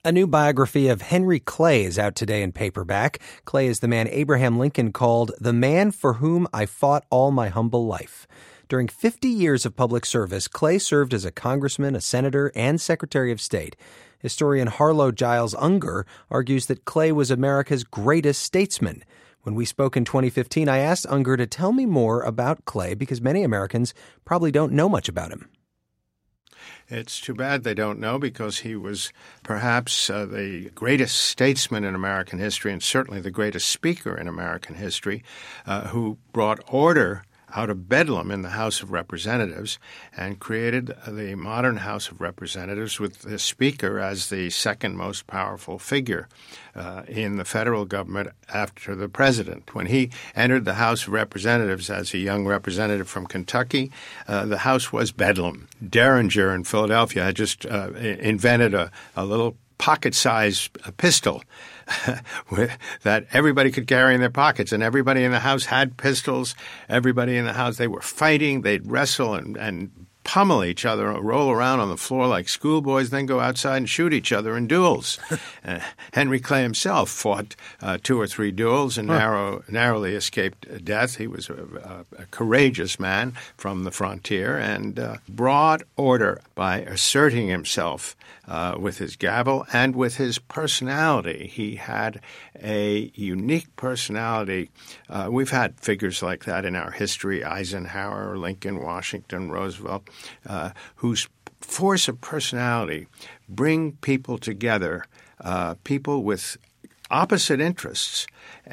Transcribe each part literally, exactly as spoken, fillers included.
A new biography of Henry Clay is out today in paperback. Clay is the man Abraham Lincoln called the man for whom I fought all my humble life. During fifty years of public service, Clay served as a congressman, a senator, and secretary of state. Historian Harlow Giles Unger argues that Clay was America's greatest statesman. When we spoke in twenty fifteen, I asked Unger to tell me more about Clay because many Americans probably don't know much about him. It's too bad they don't know, because he was perhaps uh, the greatest statesman in American history, and certainly the greatest speaker in American history, uh, who brought order out of bedlam in the House of Representatives and created the modern House of Representatives with the Speaker as the second most powerful figure uh, in the federal government after the president. When he entered the House of Representatives as a young representative from Kentucky, uh, the House was bedlam. Derringer in Philadelphia had just uh, invented a, a little pocket-sized pistol that everybody could carry in their pockets, and everybody in the house had pistols. Everybody in the house, they were fighting. They'd wrestle and, and pummel each other, roll around on the floor like schoolboys, then go outside and shoot each other in duels. uh, Henry Clay himself fought uh, two or three duels and huh. narrow, narrowly escaped death. He was a, a, a courageous man from the frontier and uh, brought order by asserting himself uh, with his gavel and with his personality. He had a unique personality. Uh, we've had figures like that in our history: Eisenhower, Lincoln, Washington, Roosevelt. Uh, whose force of personality bring people together, uh, people with opposite interests,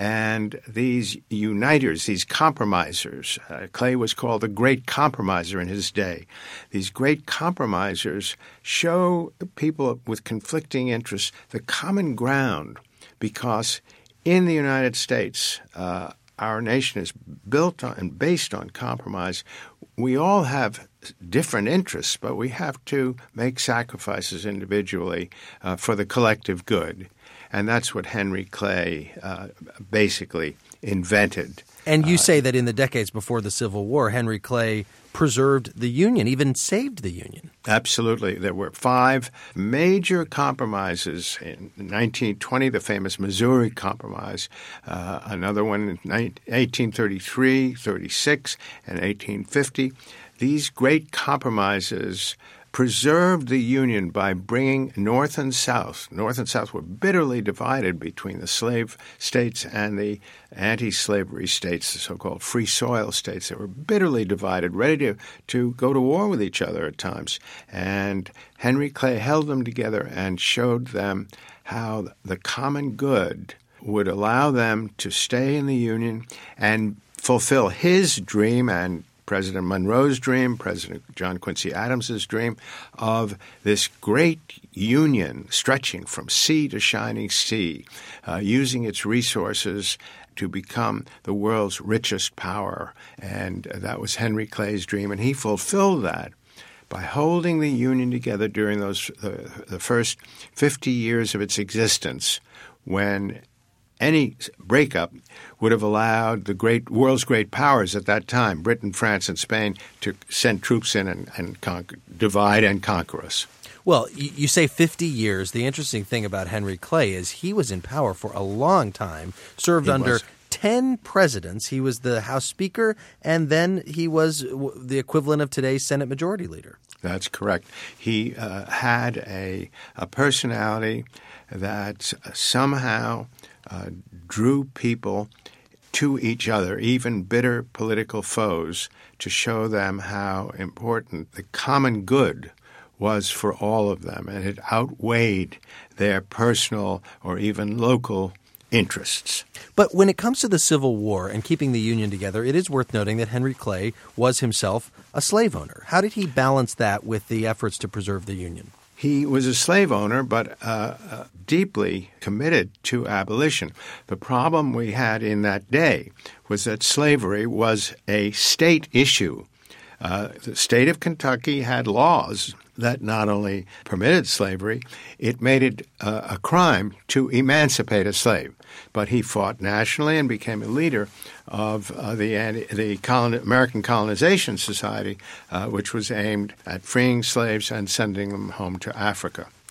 and these uniters, these compromisers. Uh, Clay was called the great compromiser in his day. These great compromisers show people with conflicting interests the common ground, because in the United States, uh, our nation is built on and based on compromise. We all have different interests, but we have to make sacrifices individually uh, for the collective good. And that's what Henry Clay uh, basically invented. And you uh, say that in the decades before the Civil War, Henry Clay preserved the Union, even saved the Union. Absolutely. There were five major compromises. In nineteen twenty, the famous Missouri Compromise, uh, another one in eighteen thirty-three, thirty-six, and eighteen fifty. These great compromises preserved the Union by bringing North and South. North and South were bitterly divided between the slave states and the anti-slavery states, the so-called free soil states. They were bitterly divided, ready to, to go to war with each other at times. And Henry Clay held them together and showed them how the common good would allow them to stay in the Union and fulfill his dream and President Monroe's dream, President John Quincy Adams's dream of this great union stretching from sea to shining sea, uh, using its resources to become the world's richest power. And that was Henry Clay's dream, and he fulfilled that by holding the Union together during those the, the first fifty years of its existence, when any breakup would have allowed the great world's great powers at that time, Britain, France, and Spain, to send troops in and, and conquer, divide and conquer us. Well, you, you say fifty years. The interesting thing about Henry Clay is he was in power for a long time, served he under was. ten presidents. He was the House Speaker, and then he was w- the equivalent of today's Senate Majority Leader. That's correct. He uh, had a, a personality that somehow Uh, drew people to each other, even bitter political foes, to show them how important the common good was for all of them, and it outweighed their personal or even local interests. But when it comes to the Civil War and keeping the Union together, it is worth noting that Henry Clay was himself a slave owner. How did he balance that with the efforts to preserve the Union? He was a slave owner, but uh, uh, deeply committed to abolition. The problem we had in that day was that slavery was a state issue. Uh, the state of Kentucky had laws that not only permitted slavery, it made it uh, a crime to emancipate a slave. But he fought nationally and became a leader of uh, the the colon- American Colonization Society, uh, which was aimed at freeing slaves and sending them home to Africa.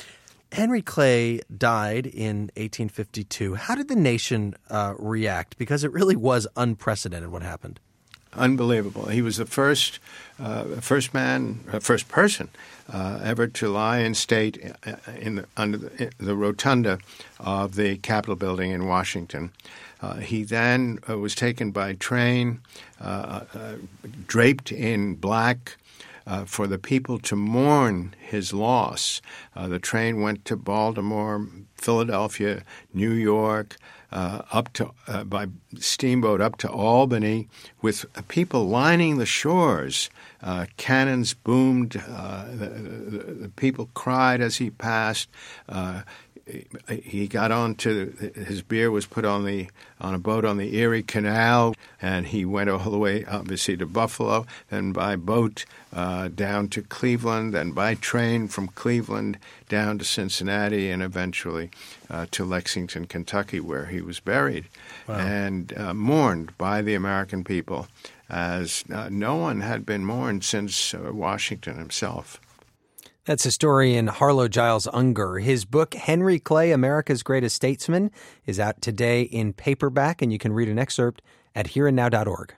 Henry Clay died in eighteen fifty-two. How did the nation uh, react? Because it really was unprecedented what happened. Unbelievable. He was the first uh, first man, uh, first person uh, ever to lie in state in the, under the, the rotunda of the Capitol building in Washington. Uh, he then uh, was taken by train, uh, uh, draped in black, Uh, for the people to mourn his loss. Uh, the train went to Baltimore, Philadelphia, New York, uh, up to uh, by steamboat up to Albany, with people lining the shores. Uh, cannons boomed. Uh, the, the, the people cried as he passed. Uh, He got on to his bier was put on the on a boat on the Erie Canal, and he went all the way, obviously, to Buffalo, then by boat uh, down to Cleveland, then by train from Cleveland down to Cincinnati, and eventually uh, to Lexington, Kentucky, where he was buried, wow. and uh, mourned by the American people, as uh, no one had been mourned since uh, Washington himself. That's historian Harlow Giles Unger. His book, Henry Clay, America's Greatest Statesman, is out today in paperback, and you can read an excerpt at here and now dot org.